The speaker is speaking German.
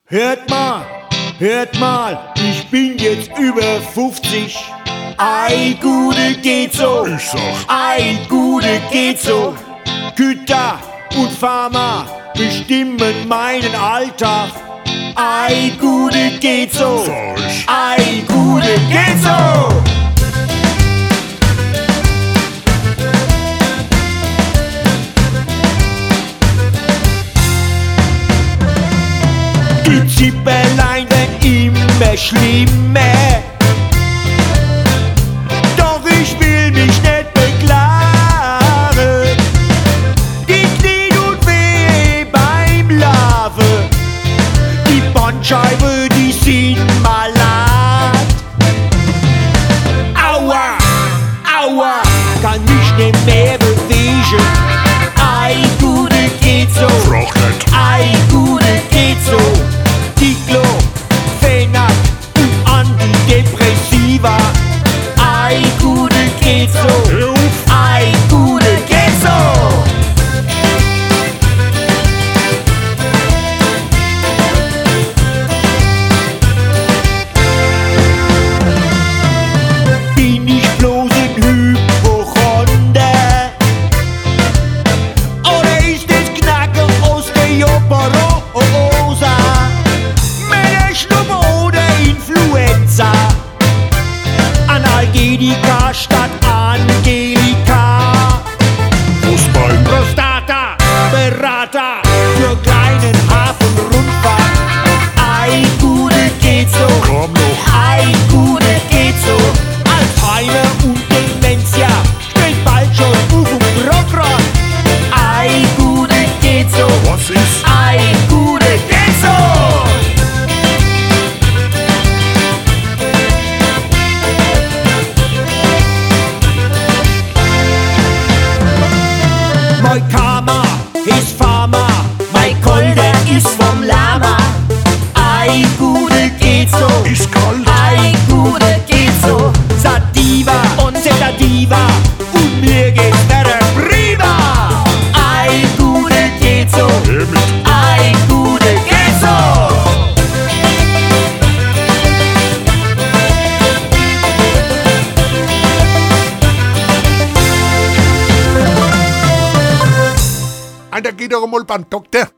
Hört mal, ich bin jetzt über 50. Ei, Gude, geht so. Ich sag, Ei, Gude, geht so. Güter und Pharma bestimmen meinen Alltag. Ei, Gude, geht so. sag ich. Ei, Gude, geht so. Die Zipperlein werden immer schlimmer. Doch ich will mich nicht beklagen. Die Knie tut weh beim Laufen. Die Bandscheibe, die sind malat. Aua, aua, kann mich nicht mehr bewegen. Ei, Gude, geht so. Frag nicht. Ei, Gude, geht so. Diclofenac und Antidepressiva. Ei, Gude, geht so. Hör auf. Ei, Gude, geht so. Bin ich bloß ein Hypochonder? Oder ist das Knacken aus der Operosa? Mit Schnupfen oder Influenza? Analgetika statt Angelika. Fußbein. Prostata, Berater für kleinen Hafenrundfahrt. Ei, Gude, geht so. Komm noch. Ei, Gude, geht so. Alzheimer und Dementia steht bald schon auf dem Programm. Ei, Gude, geht so. Was ist? Ei, Gude, geht so. Mein Karma ist Pharma, mein Kolder ist vom Lama. Ei, Gude, geht so. Ist kalt. Ei, Gude, geht so. Sativa und Sedativa und mir geht's wieder prima. Ei, Gude, geht so. Hör mit. Ei, Gude, geht so. Alter, geh doch mal beim Doktor.